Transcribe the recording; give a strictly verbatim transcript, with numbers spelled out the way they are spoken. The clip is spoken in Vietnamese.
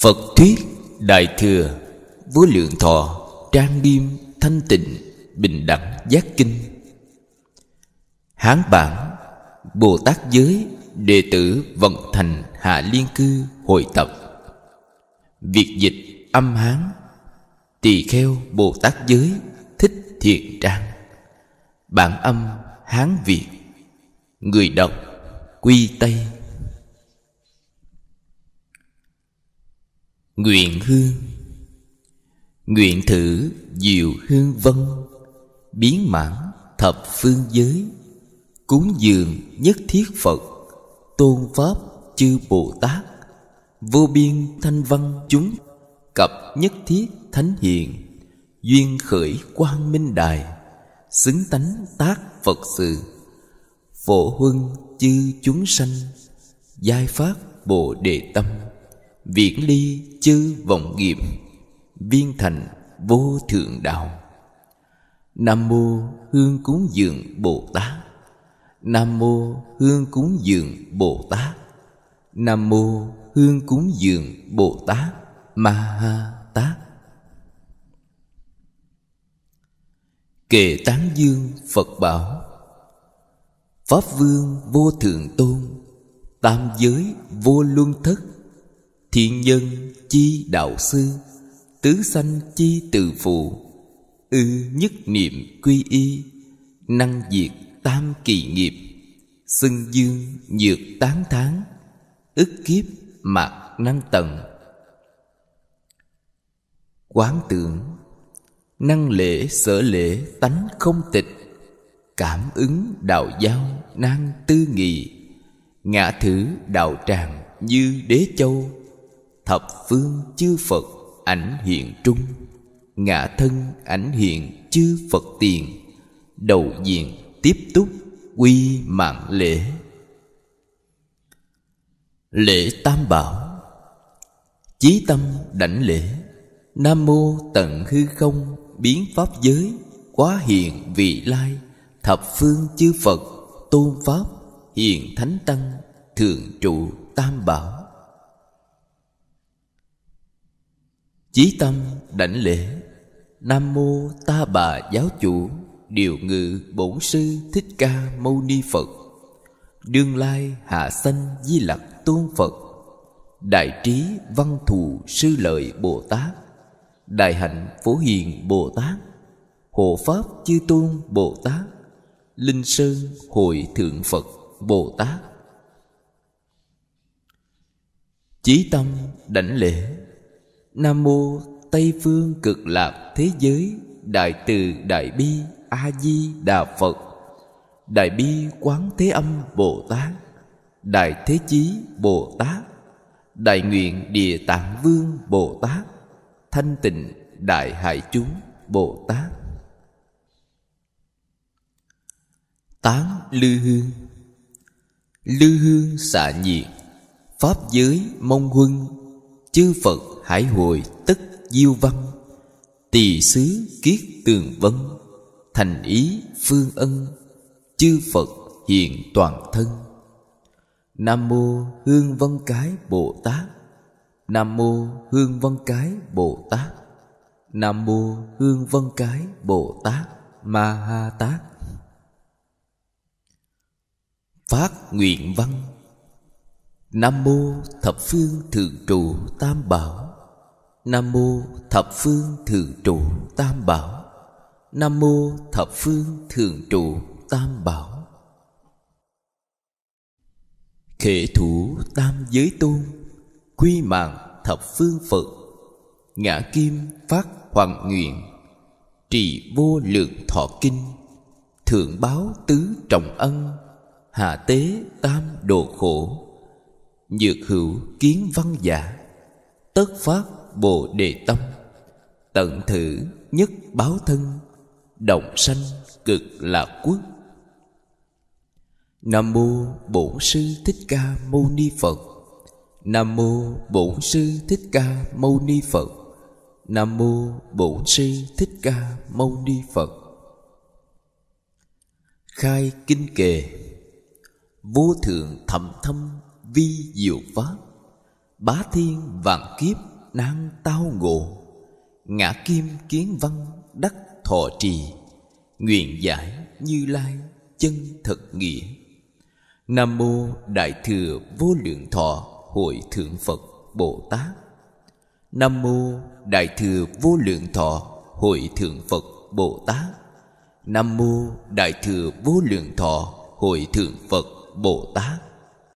Phật thuyết Đại Thừa Vô Lượng Thọ Trang Nghiêm Thanh Tịnh Bình Đẳng Giác Kinh. Hán bản Bồ Tát giới đệ tử Vận Thành Hạ Liên Cư hội tập. Việt dịch âm Hán Tỳ Kheo Bồ Tát giới Thích Thiện Trang. Bản âm Hán Việt. Người đọc Quy Tây. Nguyện hương. Nguyện thử diệu hương vân, biến mãn thập phương giới. Cúng dường nhất thiết Phật, tôn pháp chư Bồ Tát. Vô biên thanh văn chúng, cập nhất thiết thánh hiền. Duyên khởi quang minh đài, xứng tánh tác Phật sự. Phổ huân chư chúng sanh, giai phát Bồ Đề tâm. Viễn ly chư vọng nghiệp, viên thành vô thượng đạo. Nam mô hương cúng dường Bồ Tát. Nam mô hương cúng dường Bồ Tát. Nam mô hương cúng dường Bồ Tát Ma Ha Tát. Kệ tán dương Phật bảo. Pháp vương vô thượng tôn, tam giới vô luân thất. Thiện nhân chi đạo sư, tứ sanh chi từ phụ. Ư nhất niệm quy y, năng diệt tam kỳ nghiệp. Xưng dương nhược tán thán, ức kiếp mạt năng tận. Quán tưởng năng lễ sở lễ tánh không tịch. Cảm ứng đạo giao nan tư nghị. Ngã thử đạo tràng như đế châu. Thập phương chư Phật ảnh hiện trung. Ngã thân ảnh hiện chư Phật tiền. Đầu diện tiếp túc quy mạng lễ. Lễ tam bảo. Chí tâm đảnh lễ. Nam mô tận hư không biến pháp giới, quá hiện vị lai. Thập phương chư Phật tôn pháp hiện thánh tăng, thượng trụ tam bảo. Chí tâm đảnh lễ. Nam mô Ta Bà giáo chủ điều ngự bổn sư Thích Ca Mâu Ni Phật. Đương lai hạ sanh Di Lặc tôn Phật. Đại trí văn thù sư lợi Bồ Tát. Đại hạnh phổ hiền Bồ Tát. Hộ pháp chư tôn Bồ Tát. Linh sơn hội thượng Phật Bồ Tát. Chí tâm đảnh lễ. Nam mô Tây phương cực lạc thế giới đại từ đại bi A Di Đà Phật. Đại bi quán thế âm Bồ Tát. Đại thế chí Bồ Tát. Đại nguyện địa tạng vương Bồ Tát. Thanh tịnh đại hải chúng Bồ Tát. Tán lư hương. Lư hương xạ nhiệt, pháp giới mong huân. Chư Phật hải hội tất diêu văn. Tỳ xứ kiết tường vân, thành ý phương ân. Chư Phật hiện toàn thân. Nam mô hương vân cái Bồ Tát. Nam mô hương vân cái Bồ Tát. Nam mô hương vân cái Bồ Tát Ma Ha Tát. Phát nguyện văn. Nam mô thập phương thượng trụ tam bảo. Nam mô thập phương thượng trụ tam bảo. Nam mô thập phương thượng trụ tam bảo. Khệ thủ tam giới tôn, quy mạng thập phương Phật. Ngã kim phát hoàng nguyện, trì vô lượng thọ kinh. Thượng báo tứ trọng ân, hạ tế tam độ khổ. Nhược hữu kiến văn giả, tất phát Bồ Đề tâm. Tận thử nhất báo thân, động sanh cực lạc quốc. Nam mô Bổn sư Thích Ca Mâu Ni Phật. Nam mô Bổn sư Thích Ca Mâu Ni Phật. Nam mô Bổn sư Thích Ca Mâu Ni Phật. Khai kinh kệ. Vô thượng thậm thâm vi diệu pháp, bá thiên vạn kiếp nan tao ngộ. Ngã kim kiến văn đắc thọ trì, nguyện giải Như Lai chân thật nghĩa. Nam mô Đại Thừa Vô Lượng Thọ Hội Thượng Phật Bồ Tát. Nam mô Đại Thừa Vô Lượng Thọ Hội Thượng Phật Bồ Tát. Nam mô Đại Thừa Vô Lượng Thọ Hội Thượng Phật Bồ Tát.